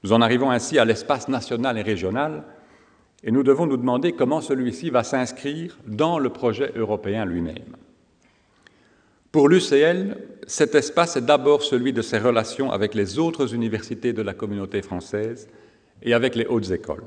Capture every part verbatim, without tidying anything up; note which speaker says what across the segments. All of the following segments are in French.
Speaker 1: Nous en arrivons ainsi à l'espace national et régional, et nous devons nous demander comment celui-ci va s'inscrire dans le projet européen lui-même. Pour l'U C L, cet espace est d'abord celui de ses relations avec les autres universités de la communauté française et avec les hautes écoles.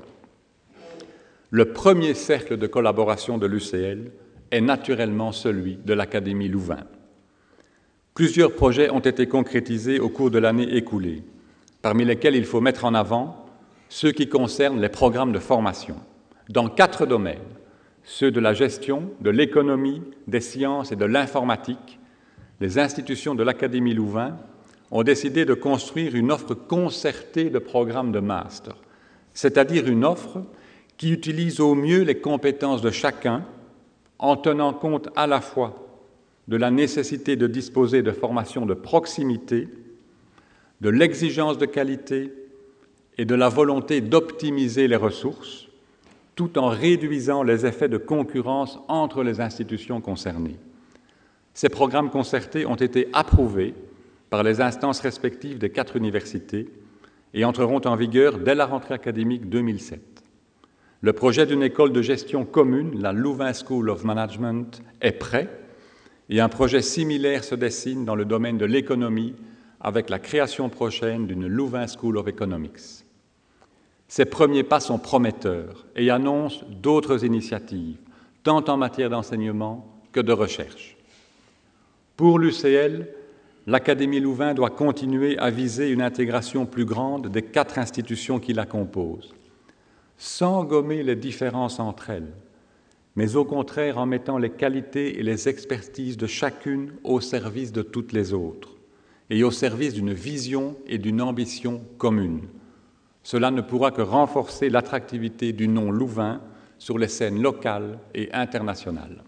Speaker 1: Le premier cercle de collaboration de l'U C L est naturellement celui de l'Académie Louvain. Plusieurs projets ont été concrétisés au cours de l'année écoulée, parmi lesquels il faut mettre en avant ceux qui concernent les programmes de formation, dans quatre domaines, ceux de la gestion, de l'économie, des sciences et de l'informatique. Les institutions de l'Académie Louvain ont décidé de construire une offre concertée de programmes de master, c'est-à-dire une offre qui utilise au mieux les compétences de chacun en tenant compte à la fois de la nécessité de disposer de formations de proximité, de l'exigence de qualité et de la volonté d'optimiser les ressources, tout en réduisant les effets de concurrence entre les institutions concernées. Ces programmes concertés ont été approuvés par les instances respectives des quatre universités et entreront en vigueur dès la rentrée académique deux mille sept. Le projet d'une école de gestion commune, la Louvain School of Management, est prêt et un projet similaire se dessine dans le domaine de l'économie avec la création prochaine d'une Louvain School of Economics. Ces premiers pas sont prometteurs et annoncent d'autres initiatives, tant en matière d'enseignement que de recherche. Pour l'U C L, l'Académie Louvain doit continuer à viser une intégration plus grande des quatre institutions qui la composent, sans gommer les différences entre elles, mais au contraire en mettant les qualités et les expertises de chacune au service de toutes les autres et au service d'une vision et d'une ambition communes. Cela ne pourra que renforcer l'attractivité du nom Louvain sur les scènes locales et internationales.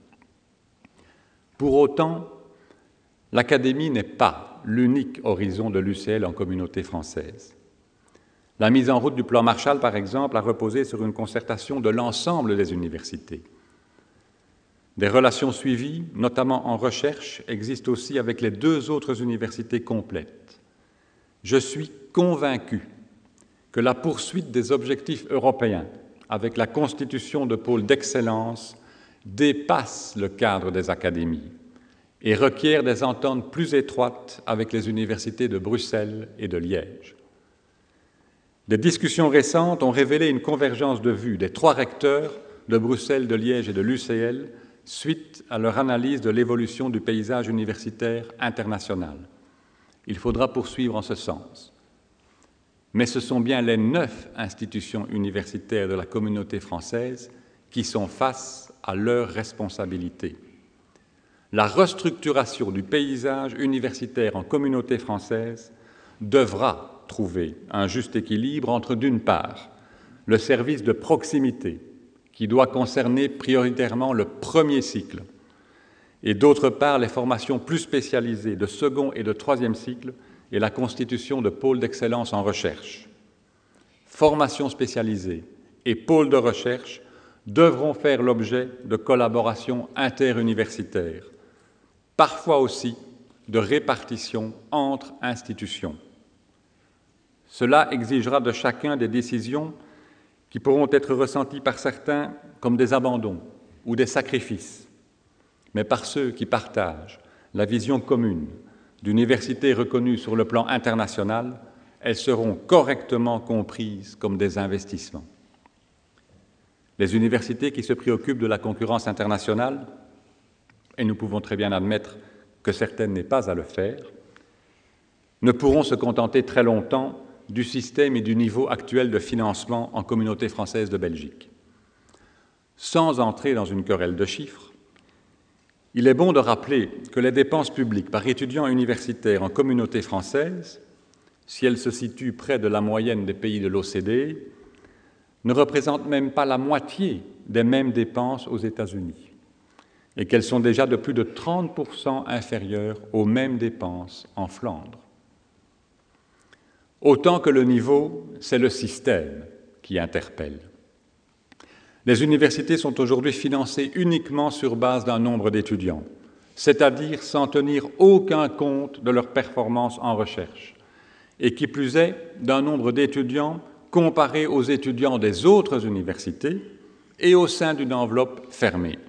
Speaker 1: Pour autant, l'Académie n'est pas l'unique horizon de l'U C L en communauté française. La mise en route du plan Marshall, par exemple, a reposé sur une concertation de l'ensemble des universités. Des relations suivies, notamment en recherche, existent aussi avec les deux autres universités complètes. Je suis convaincu que la poursuite des objectifs européens avec la constitution de pôles d'excellence dépasse le cadre des académies et requiert des ententes plus étroites avec les universités de Bruxelles et de Liège. Des discussions récentes ont révélé une convergence de vues des trois recteurs de Bruxelles, de Liège et de l'U C L suite à leur analyse de l'évolution du paysage universitaire international. Il faudra poursuivre en ce sens. Mais ce sont bien les neuf institutions universitaires de la communauté française qui sont face à leurs responsabilités. La restructuration du paysage universitaire en communauté française devra trouver un juste équilibre entre, d'une part, le service de proximité qui doit concerner prioritairement le premier cycle, et d'autre part, les formations plus spécialisées de second et de troisième cycle et la constitution de pôles d'excellence en recherche. Formations spécialisées et pôles de recherche devront faire l'objet de collaborations interuniversitaires, parfois aussi de répartition entre institutions. Cela exigera de chacun des décisions qui pourront être ressenties par certains comme des abandons ou des sacrifices, mais par ceux qui partagent la vision commune d'universités reconnues sur le plan international, elles seront correctement comprises comme des investissements. Les universités qui se préoccupent de la concurrence internationale, et nous pouvons très bien admettre que certaines n'aient pas à le faire, ne pourront se contenter très longtemps du système et du niveau actuel de financement en communauté française de Belgique. Sans entrer dans une querelle de chiffres, il est bon de rappeler que les dépenses publiques par étudiant universitaire en communauté française, si elles se situent près de la moyenne des pays de l'O C D E, ne représentent même pas la moitié des mêmes dépenses aux États-Unis et qu'elles sont déjà de plus de trente pour cent inférieures aux mêmes dépenses en Flandre. Autant que le niveau, c'est le système qui interpelle. Les universités sont aujourd'hui financées uniquement sur base d'un nombre d'étudiants, c'est-à-dire sans tenir aucun compte de leur performance en recherche, et qui plus est d'un nombre d'étudiants comparé aux étudiants des autres universités et au sein d'une enveloppe fermée.